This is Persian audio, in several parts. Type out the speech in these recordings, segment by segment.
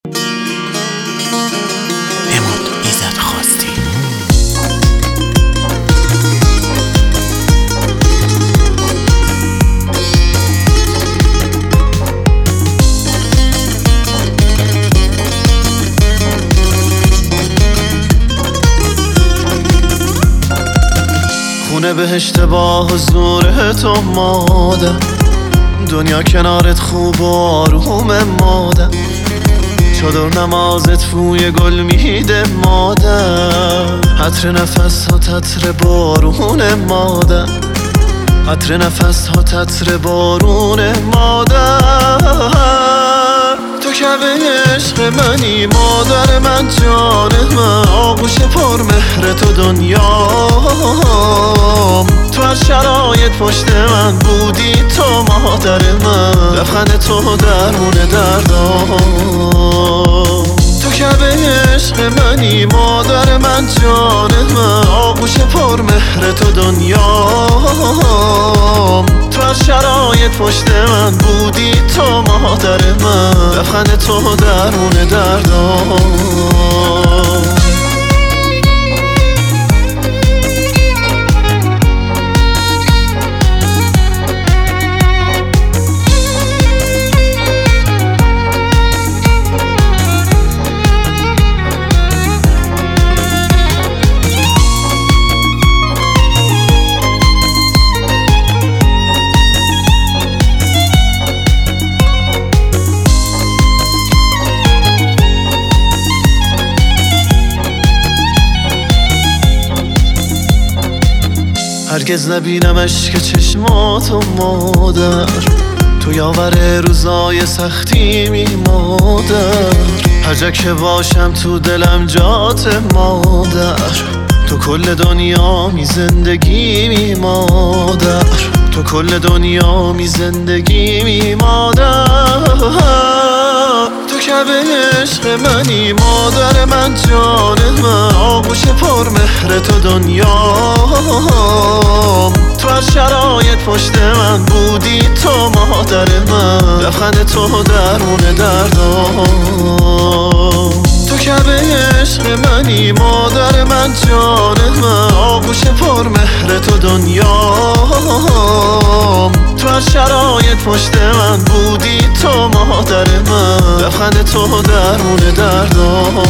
اماد ایزد خواستی. خونه بهشت با حضور تو مادر، دنیا کنارت خوب و آروم مادر، چادر نمازت بوی گل میده مادر، عطر نفس ها تتر بارون مادر، عطر نفس ها تتر بارون مادر. تو که به عشق منی مادر من، جان من، آغوش پر مهر تو دنیام، تو هر شرایط پشت من بودی تو مادر من، لبخند تو درمون دردام. تو که به عشق منی مادر من، جان من، آغوش پر مهر تو دنیام، تو هر شرایط پشت من بودی تو مادر من، لبخند تو درمون دردام. هرگز نبینم اشک چشماتو مادر، تو یاور روزای سختی می مادر، هر جا که باشم تو دلم جات مادر، تو کل دنیا می زندگی می مادر، تو کل دنیا می زندگی می مادر. تو که به عشق منی مادر من، جان من، آغوش پر مهر تو دنیام، تو هر شرایط پشت من بودی تو مادر من، لبخند تو درمون دردام. تو که به عشق منی مادر من، جان من، آغوش پر مهر تو دنیام، تو هر شرایط پشت من بودی تو مادر من، لبخند تو درمون دردام.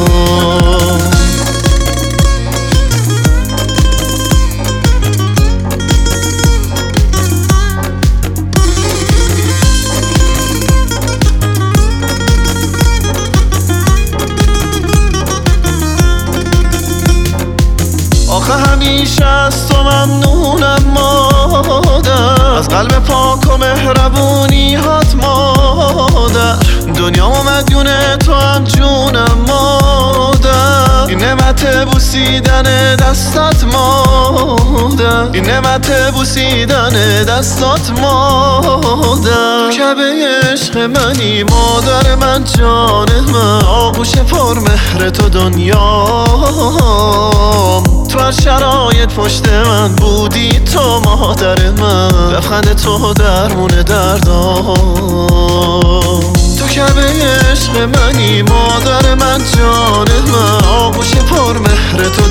آخه همیشه از تو ممنونم مادر، از قلب پاک و مهربونی هات مادر، دنیا و مدیون تو هم جونم مادر، این نعمت بوسیدن دستات مادر، این نعمت بوسیدن دستات مادر. تو که به عشق منی مادر من، جان من، آغوش پر مهر تو دنیام، تو هر شرایط پشت من بودی تو مادر من، لبخند تو درمون دردام. تو که به عشق منی مادر من، جان من، آغوش پر مهر تو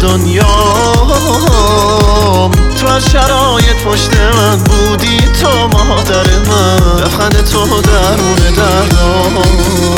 دنیام، تو هر شرایط پشت من بودی تو مادر من، لبخند تو درمون دردام.